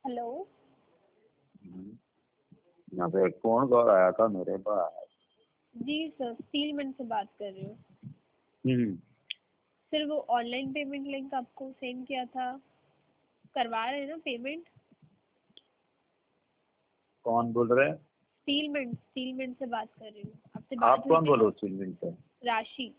Hello. यहाँ पे कौन कॉल आया था मेरे पास? जी सर, स्टीलमैन से बात कर रही हूँ। हम्म, सर वो ऑनलाइन पेमेंट लिंक आपको सेंड किया था, करवा रहे हैं ना पेमेंट? कौन बोल रहे हैं? स्टीलमैन से बात कर रही हूँ। आपसे आप बात हुई कौन थी बोल ना? रहे हो सिलमिंग से? राशि।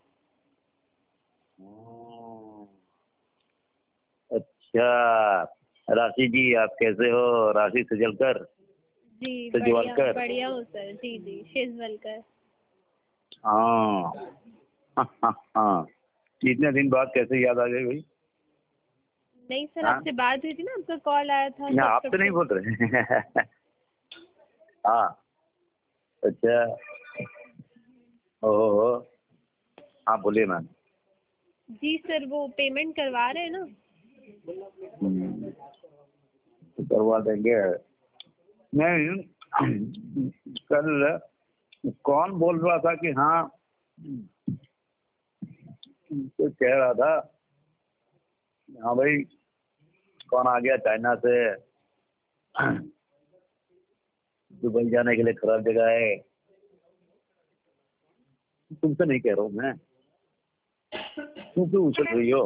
अच्छा, राशि जी आप कैसे हो? राशि सजलकर जी बढ़िया सजवालकर। बढ़िया हूँ सर। जी जी शेजवलकर। हाँ हाँ हाँ। इतने दिन बाद कैसे याद आ गई भाई? नहीं सर, हाँ, आपसे बात हुई थी ना, आपका कॉल आया था ना आप तो नहीं सब्सक्रिप्शन। बोल रहे? हाँ, अच्छा। ओहो, हाँ बोलिए मैम। जी सर, वो पेमेंट करवा रहे हैं ना? तो करवा देंगे। नहीं, कल कौन बोल रहा था कि हाँ, तो कह रहा था हाँ भाई, कौन आ गया चाइना से, दुबई जाने के लिए खराब जगह है। तुमसे नहीं कह रहा हूँ मैं, तुम क्यों उछल रही हो?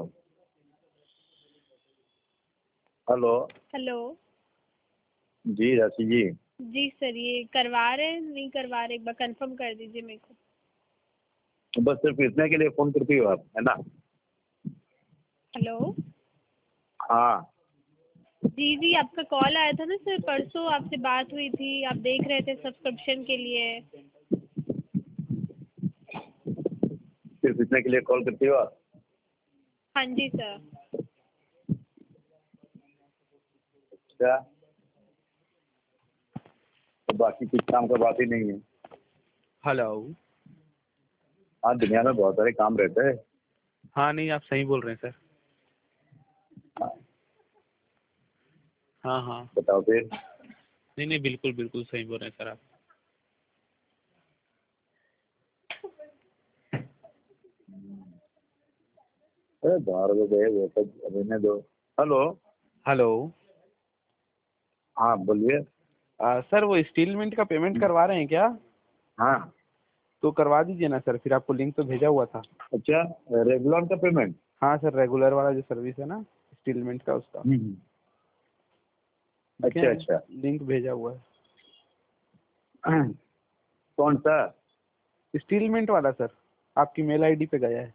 हेलो। हेलो। जी राशि जी। जी सर, ये करवा रहे हैं नहीं करवा रहे, एक बार कंफर्म कर दीजिए मेरे को। बस सिर्फ इतने के लिए फोन करती हो आप, है ना? हेलो। हाँ, जी जी, आपका कॉल आया था ना सर, परसों आपसे बात हुई थी, आप देख रहे थे सब्सक्रिप्शन के लिए। सिर्फ इतने के लिए कॉल करती हो आप? हाँ जी सर। क्या? तो बाकी कुछ काम का बात ही नहीं है? हेलो। हाँ, दुनिया में बहुत सारे काम रहते हैं। हाँ नहीं, आप सही बोल रहे हैं सर। हाँ हाँ। बताओ फिर। नहीं नहीं, बिल्कुल बिल्कुल सही बोल रहे हैं सर आप। अरे 12 बजे वो सब रहने दो। हेलो। हेलो। हाँ बोलिए। सर वो स्टीलमेंट का पेमेंट करवा रहे हैं क्या? हाँ, तो करवा दीजिए ना सर, फिर आपको लिंक तो भेजा हुआ था। अच्छा, रेगुलर का पेमेंट? हाँ सर, रेगुलर वाला जो सर्विस है ना स्टीलमेंट का, उसका अच्छा देखें, अच्छा। लिंक भेजा हुआ कौन सा? है स्टीलमेंट वाला सर, आपकी मेल आईडी पे गया है।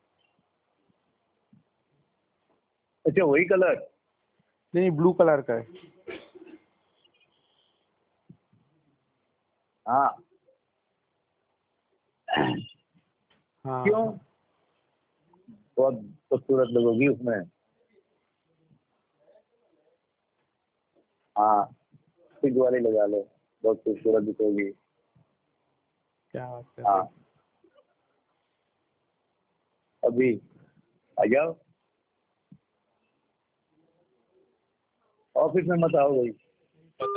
अच्छा, वही कलर? नहीं, ब्लू कलर का है। हाँ। क्यों? हाँ। बहुत खूबसूरत लगोगी उसमें। हाँ, पिंक वाली लगा लो, बहुत खूबसूरत दिखोगी। क्या बात कर रहे हाँ, हैं? अभी आ जाओ, ऑफिस में मत आओ भाई।